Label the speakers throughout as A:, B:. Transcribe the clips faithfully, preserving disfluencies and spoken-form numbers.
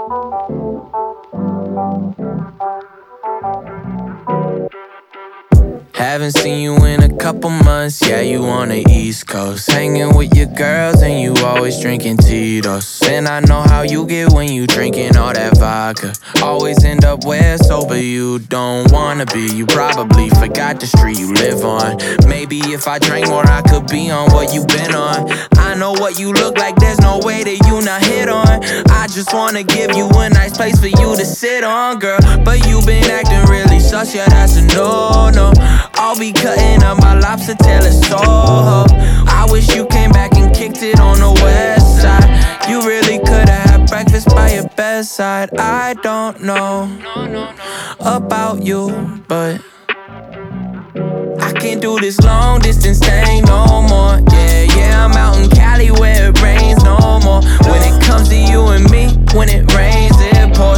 A: Haven't seen you in a couple months, yeah, you on the East Coast. Hanging with your girls and you always drinking Tito's. And I know how you get when you drinking all that vodka. Always end up where sober you don't wanna be. You probably forgot the street you live on. Maybe if I drank more I could be on what you been on. I know what you look like, there's no way that you not hit on. I just wanna give you a nice place for you to sit on, girl. But you been acting really sus, yeah, that's a no-no. I'll be cutting up my lobster tail at Soho. I wish you came back and kicked it on the west side. You really could've had breakfast by your bedside. I don't know about you, but I can't do this long distance thing no more. Yeah, yeah, I'm out in Cali where it rains no more. When it comes to you and me, when it rains it pours.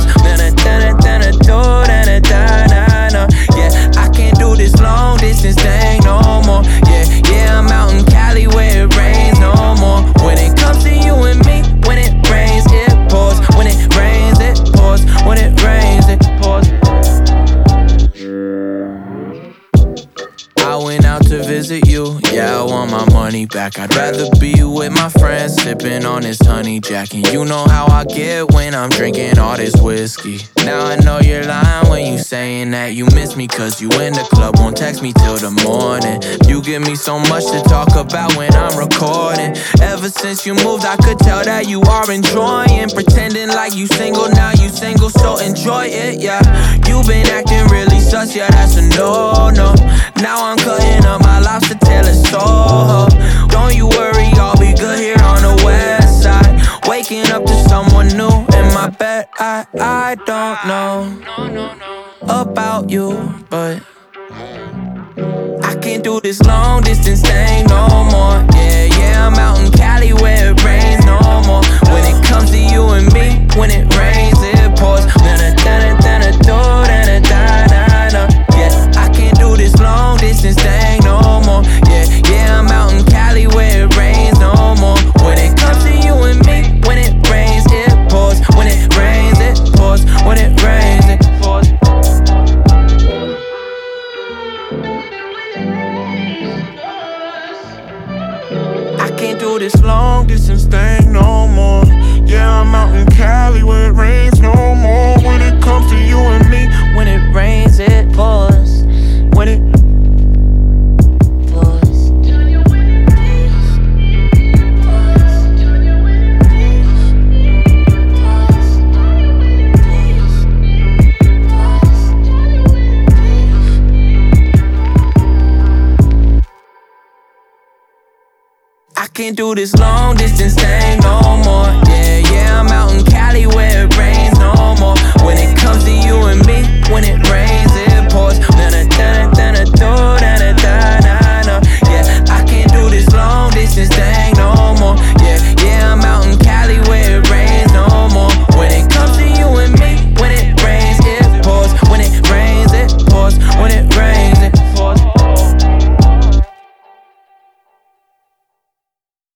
A: Yeah, I can't do this long distance thing no more. Yeah, yeah, I'm out in Cali where it rains no more. When it comes to you and me, when it rains it pours. When it rains it pours. When it rains it pours. I went out to visit you, yeah, I want my money back. I'd rather be with my friends, sipping on this honey jack. And you know how I get when I'm drinking all this whiskey. Now I know you're lying when you saying that you miss me, cause you in the club, won't text me till the morning. You give me so much to talk about when I'm recording. Ever since you moved I could tell that you are enjoying. Pretending like you single, now you single, so enjoy it, yeah. You been acting really sus, yeah, that's a no-no. Now I'm cutting up my lobster tail at Soho. Don't you worry, I'll be good here on the west side. Waking up to someone new in my bed. I, I don't know about you, but I can't do this long distance thing no more. Yeah, yeah, I'm out in Cali where it rains no more. When it comes to you and me, when it rains it pours. Yeah, I can't do this long distance thing no more. Yeah, yeah, I'm out in Cali where it rains no more. When it comes to you and me, when it rains it pours. When it rains it pours. When it rains it pours. I can't do this long distance thing no more. Yeah, I'm out in Cali where it rains no more. When it comes to you and me, when it rains it pours. When it pours. I can't do this long distance thing no more. Yeah, yeah, I'm out in Cali where it rains no more. When it comes to you and me, when it rains